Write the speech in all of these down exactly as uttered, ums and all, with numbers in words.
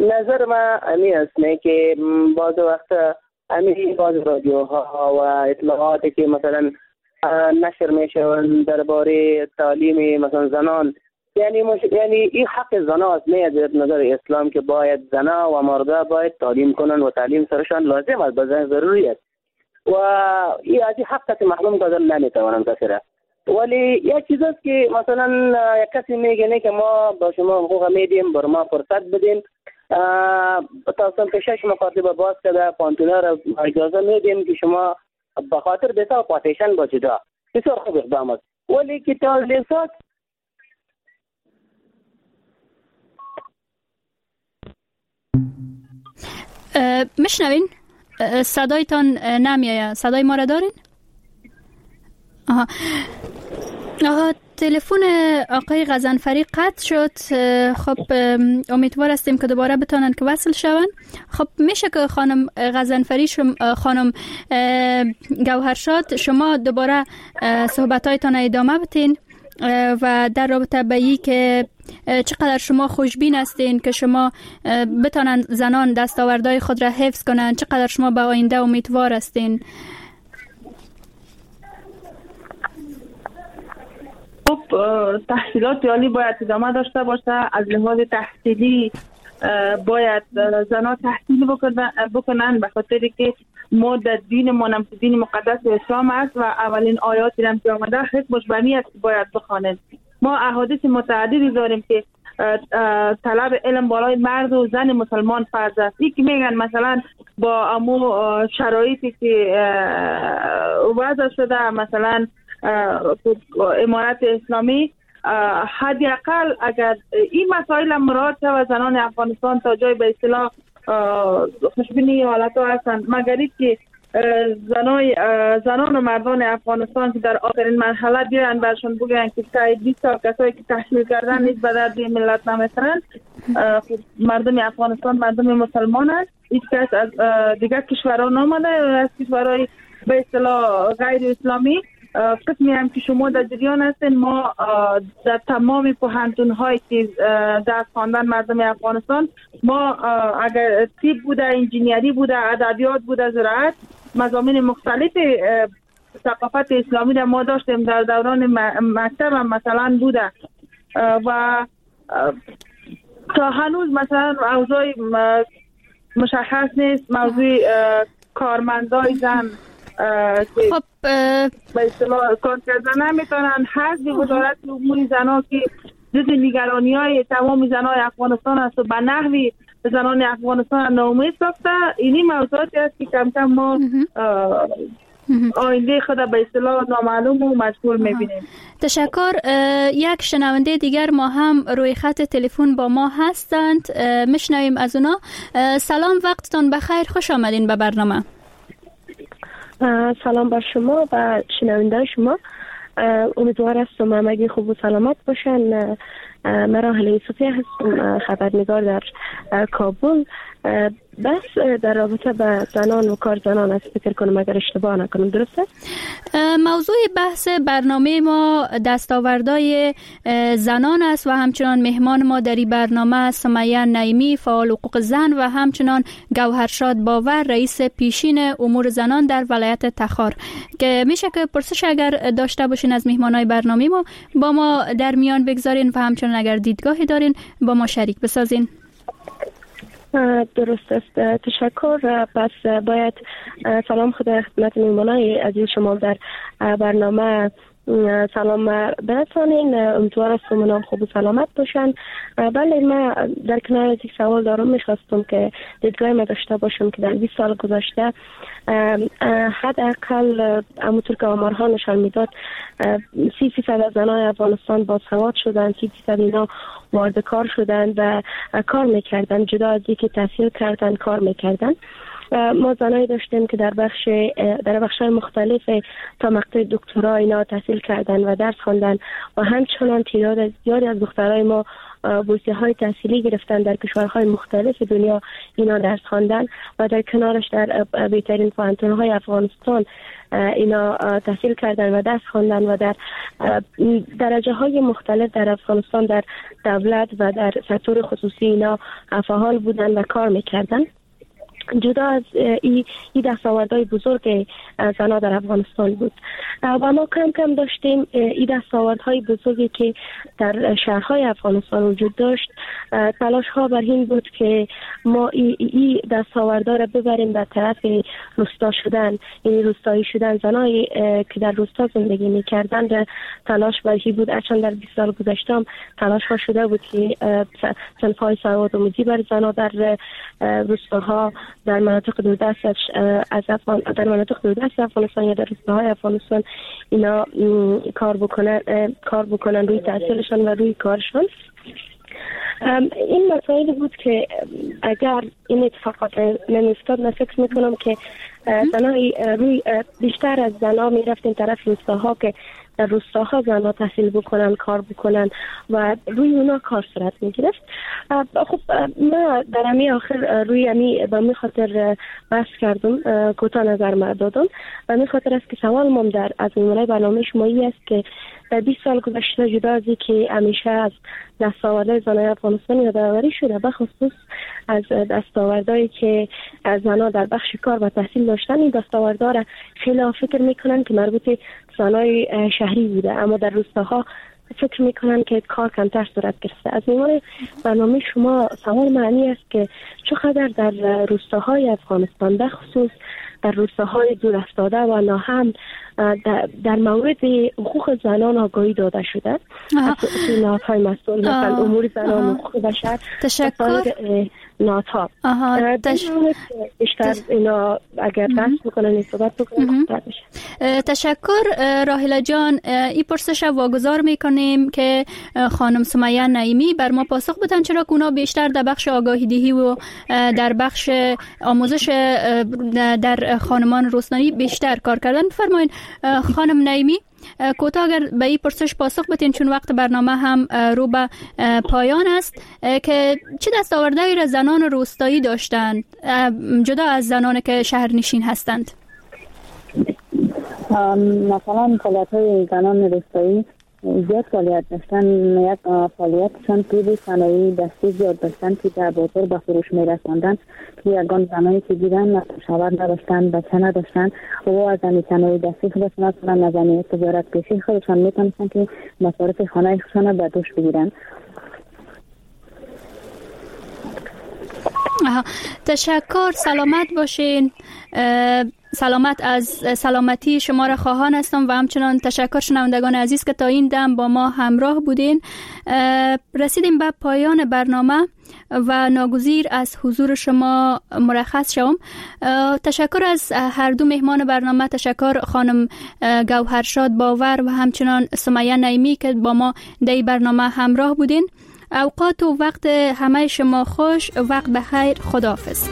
نظر ما امی است نه که بعض وقت امی بعض رادیوها و اطلاعاتی که مثلا نشر میشوند درباره تعلیم مثلا زنان، یعنی مش... یعنی این حق زنا است، نه از نظر اسلام که باید زنا و مردا باید تعلیم کنن و تعلیم سرشان لازم است، بزن ضروری است و این از حق که محروم کردن نمیتوانند کسی را. ولی یک چیز است که مثلا یک کسی میگه نه که ما با شما حقوق میدیم، بر ما فرصت بدین، تا شش مکاتب باز کرده پانتونا را اجازه میدیم که شما به خاطر بسا پاتیشن باشید. بسیار خوب اقدام است، ولی که تعلیمات میشنوین؟ صدایتان نمیآید. صدای ما را دارین؟ آها آها تلفن آقای غضنفری قطع شد. خب امیدوار هستیم که دوباره بتونن که وصل شون. خب میشه که خانم غضنفری شم خانم گوهرشاد شما دوباره صحبتایتان ادامه بدین و در رابطه به این که چقدر شما خوشبین هستین که شما بتونن زنان دستاوردهای خود را حفظ کنن، چقدر شما به آینده امیدوار هستین. خب تحصیلات عالی باید ادامه داشته باشه. از لحاظ تحصیلی باید زنان تحصیل بکنن به خاطر که ما در دین ما نم دین مقدس اسلام است و اولین آیاتی هم که آمده حکمش بنی است باید بخوانند. ما احادیث متعددی داریم که طلب علم بالای مرد و زن مسلمان فرض است. این که میگن مثلا با امو شرایطی که وضع شده مثلا امارت اسلامی، حداقل اگر این مسائل مراعات شود زنان افغانستان تا جای به اصطلاح خوشبینی حالت ها هستند، مگر که زنای زنان و مردان افغانستان که در آخرین مرحله بیان برشون بگن که تا بیست سال کسایی که تحصیل کردن نیز به درد ملت نمیخورند. مردم افغانستان مردم مسلمان است، هیچ کس از دیگر کشورها نامده از کشورهای به اصطلاح غیر اسلامی. قسمی هم که شما در جریان هستین، ما در تمام پوهنتون هایی که درس خواندن مردم افغانستان، ما اگر طب بوده، انجینیری بوده، ادبیات بوده، زراعت، مضامین مختلف ثقافت اسلامی را ما داشتیم. در دوران مکتب هم مثلا بوده و تا هنوز مثلا موضوع مشخص نیست، موضوع کارمندای زن خب به اصطلاح کار کردن نمیتونن. حزب وزارت امور زنان که جز نگرانی های تمام زنان افغانستان است و به نحوی زنان افغانستان ناامید ساخته. اینی موضوعاتی است که کم کم ما آینده خود به اصطلاح نامعلوم و مجهول میبینیم. تشکر. یک شنونده دیگر ما هم روی خط تلفن با ما هستند، میشنویم از اونا. سلام، وقتتان بخیر، خوش آمدین به برنامه. سلام بر شما و شنونده شما. امیدوار هستم همگی خوب و سلامت باشن. مراحل یوسفی هستم، خبرنگار در کابل. بس در رابطه با زنان و کار زنان است فکر کنم اگر اشتباه نکنم، درسته؟ موضوع بحث برنامه ما دستاوردهای زنان است و همچنان مهمان ما در این برنامه سمیه نعیمی، فعال حقوق زن، و همچنان گوهرشاد باور، رئیس پیشین امور زنان در ولایت تخار. که میشه که پرسش اگر داشته باشین از مهمانای برنامه ما با ما در میان بگذارین و همچنان اگر دیدگاهی دارین با ما شریک بسازین. درست است، تشکر. پس باید سلام خدا خدمت میمونای عزیز شما در برنامه سلام برسانین. امیدوار هستم اونام خوب و سلامت باشن. بله، من در کنار از یک سوال دارم، میخواستم که دیدگاه ما داشته باشم که در بیست سال گذشته حداقل همونطور که آمارها نشان میداد سی فیصد از زنان افغانستان باسواد شدن، سی فیصد اینا وارد کار شدن و کار میکردن، جدا از اینکه تحصیل کردن کار میکردن. ما زنایی داشتیم که در بخش در بخش‌های مختلف تا مقطع دکترا اینا تحصیل کردن و درس خواندن و همچنان تعداد زیادی از دخترای ما بورسیه های تحصیلی گرفتن در کشورهای مختلف دنیا، اینا درس خواندن و در کنارش در بهترین پوهنتون های افغانستان اینا تحصیل کردن و درس خواندن و در درجه های مختلف در افغانستان در دولت و در سکتور خصوصی اینا فعال بودن و کار میکردن. جدا از این ای دستاوردهای بزرگ زنان در افغانستان بود و ما کم کم داشتیم این دستاوردهای بزرگی که در شهرهای افغانستان وجود داشت. تلاش ها بر این بود که ما این ای دستاوردها را ببریم به طرف روستا شدن، این روستایی شدن. زنایی که در روستا زندگی میکردن را تلاش بر این بود، اچان در بیست سال گذشته تلاش ها شده بود که صنف‌های سواد آموزی بر زنان در روستاها در مناطق دوردست از افغان در مناطق دوردست افغانستان یا در روستاهای افغانستان اینا کار بکنن کار بکنن روی تحصیلشان و روی کارشان. این مسائلی بود که اگر این اتفاقات نمیفتاد، من فکر میکنم که زنای روی بیشتر از زنا میرفتیم طرف روستاها که در روستاها زنها تحصیل بکنن، کار بکنن و روی اونا کار صورت میگرفت. خب من در امی آخر روی امی به می خاطر بحث کردم، کوتاه نظر ما دادم و می خاطر است که سوال مام در از میمونه برنامه شمایی است که در بیست سال گذشته جدا از که همیشه از دستاوردهای زنای افغانستان یادآوری شده، به خصوص از دستاوردهایی که زنها در بخش کار و تحصیل داشتن، این دستاوردها را خیلی فکر میکنن که مربوط زنای شهری بوده، اما در روستاها فکر میکنن که کار کمتر صورت گرفته. از میمون برنامه شما سوال معنی است که چقدر در روستاهای افغانستان به خصوص در روستاهای دور افتاده و ناهم در, در مورد حقوق زنان آگاهی داده شده از نهادهای مسئول مثلا امور زنان و حقوق بشر. تشکر. نهادها تش... بیشتر اینا اگر دست بکنن این صحبت بکنن تشکر. راحله جان، این پرسش واگذار میکنیم که خانم سمیه نعیمی بر ما پاسخ بدن چرا که اونا بیشتر در بخش آگاهی دهی و در بخش آموزش در خانمان روستایی بیشتر کار کردن. بفرمایید خانم نعیمی، کوتاه اگر به این پرسش پاسخ بدین چون وقت برنامه هم رو به پایان است، که چه دستاوردهایی را زنان روستایی داشتند جدا از زنان که شهرنشین هستند؟ مثلا فعالیت‌های زنان روستایی زیاد فعالیت داشتن. یک فعالیتشان توی صنایع دستی زیاد داشتن که در بازار به فروش می‌رساندن، که یگان زنایی که دیدن شوهر نداشتن، بچه نداشتن و از این صنایع دستی خودشون اصلا از این تجارت پیشی خودشان میتونستن که مصارف خانه خودشان به دوش بگیرن. تشکر. سلامت باشین. سلامت از سلامتی شما را خواهان هستم و همچنان تشکر شنوندگان عزیز که تا این دم با ما همراه بودین. رسیدیم به پایان برنامه و ناگزیر از حضور شما مرخص شوم. تشکر از هر دو مهمان برنامه، تشکر خانم گوهرشاد باور و همچنان سمیه نعیمی که با ما در برنامه همراه بودین. اوقات و وقت همه شما خوش. وقت بخیر. خداحافظ.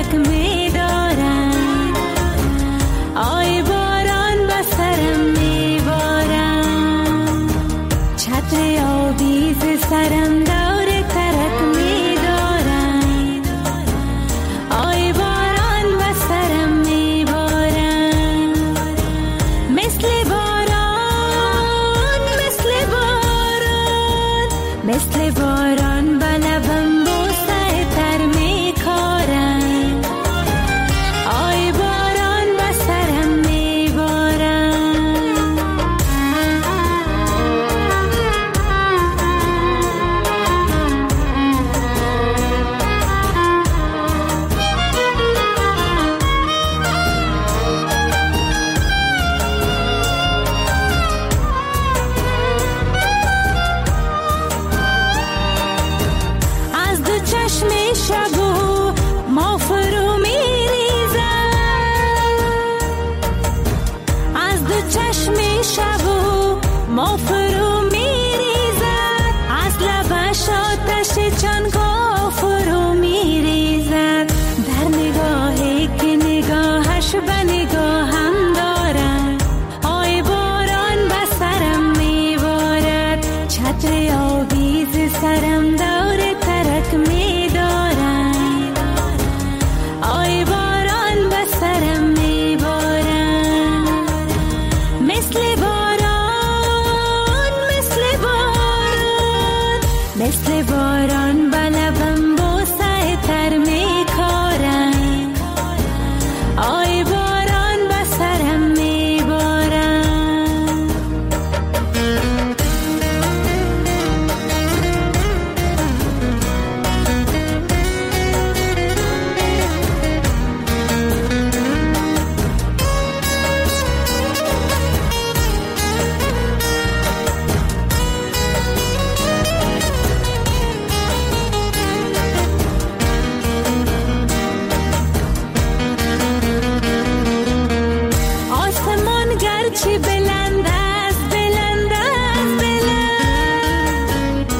آی باران به سرم می شب و ما فرو میریزد، از لبش آتش جانگاه فرو میریزد، در نگاهی که نگاهش به نگاهم دارد، آی باران به سرم میبارد، چتر آویز سرم دور ترک میدارد، آی باران به سرم میبارد، مثل باران مثل باران مثل باران به لبم بوسه تر میکارد، آی باران به سرم میبارد. آسمان گرچه بلند است بلند است بلند،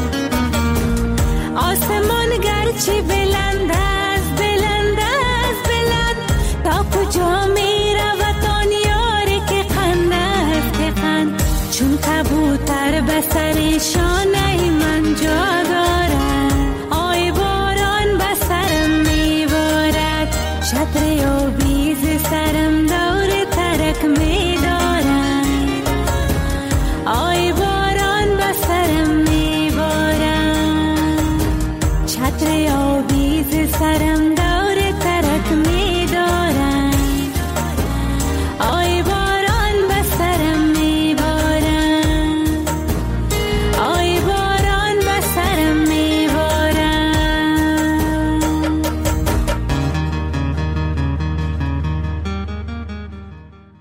آسمان گرچه بلند است بلند است بلند، تا کجا می رود آن یاری که قند است که قند، چون کبوتر به سر شانه من جا دارد، آی باران به سرم میبارد، چتر آویز سرم دور ترک میدارد، آی باران به سرم میبارد، چتر آویز سرم